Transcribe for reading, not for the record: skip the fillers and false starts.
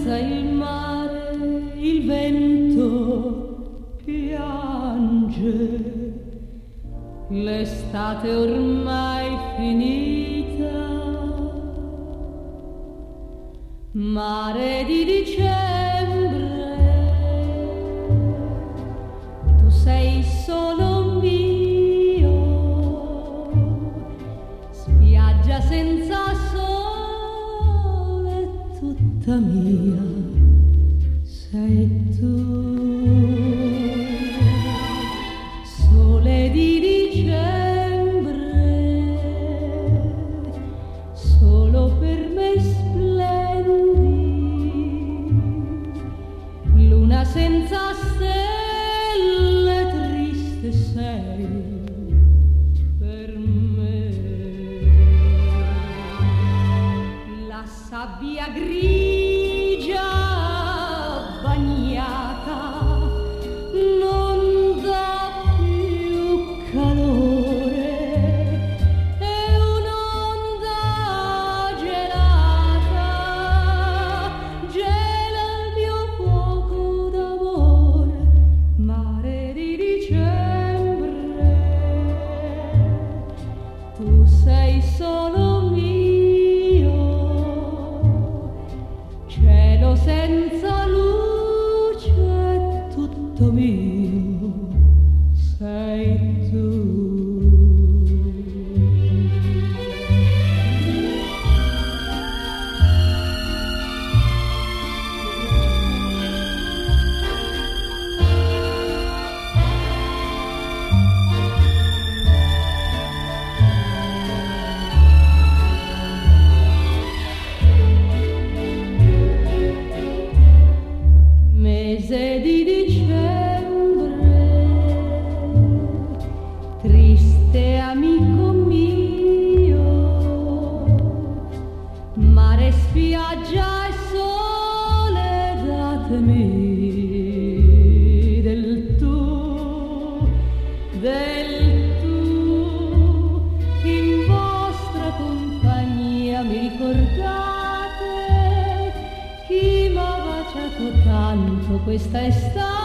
senza il mare, il vento piange, l'estate ormai finita. Mare di dicembre, tu sei solo mio, spiaggia senza sole, tutta mia sei tu. Sole di dicembre, solo per me splendi, luna senza stelle, triste sei per me. La sabbia grigia bagnata non dà più calore, è un'onda gelata, gela il mio fuoco d'amore. Mare di dicembre, tu sei solo mio, cielo senza luce, tutto mio sei tu. Mese di dicembre, triste amico mio, mare, spiaggia e sole, datemi del tu, in vostra compagnia mi ricordate chi m'ha baciato tanto questa estate.